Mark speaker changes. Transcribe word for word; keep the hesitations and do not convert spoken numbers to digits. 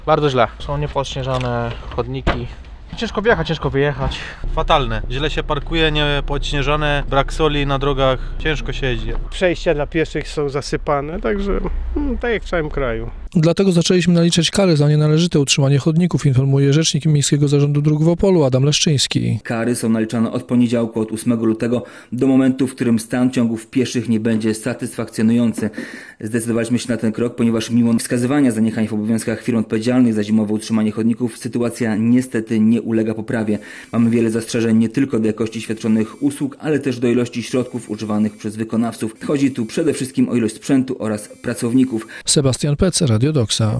Speaker 1: Bardzo źle. Są niepoodśnieżane chodniki. Ciężko wjechać, ciężko wyjechać.
Speaker 2: Fatalne. Źle się parkuje, niepoodśnieżane, brak soli na drogach, ciężko się jeździ.
Speaker 3: Przejścia dla pieszych są zasypane, także hmm, tak jak w całym kraju.
Speaker 4: Dlatego zaczęliśmy naliczać kary za nienależyte utrzymanie chodników, informuje rzecznik Miejskiego Zarządu Dróg w Opolu Adam Leszczyński.
Speaker 5: Kary są naliczane od poniedziałku, od ósmego lutego do momentu, w którym stan ciągów pieszych nie będzie satysfakcjonujący. Zdecydowaliśmy się na ten krok, ponieważ mimo wskazywania zaniechań w obowiązkach firm odpowiedzialnych za zimowe utrzymanie chodników, sytuacja niestety nie ulega poprawie. Mamy wiele zastrzeżeń nie tylko do jakości świadczonych usług, ale też do ilości środków używanych przez wykonawców. Chodzi tu przede wszystkim o ilość sprzętu oraz pracowników.
Speaker 4: Sebastian Pece, Radio Doksa.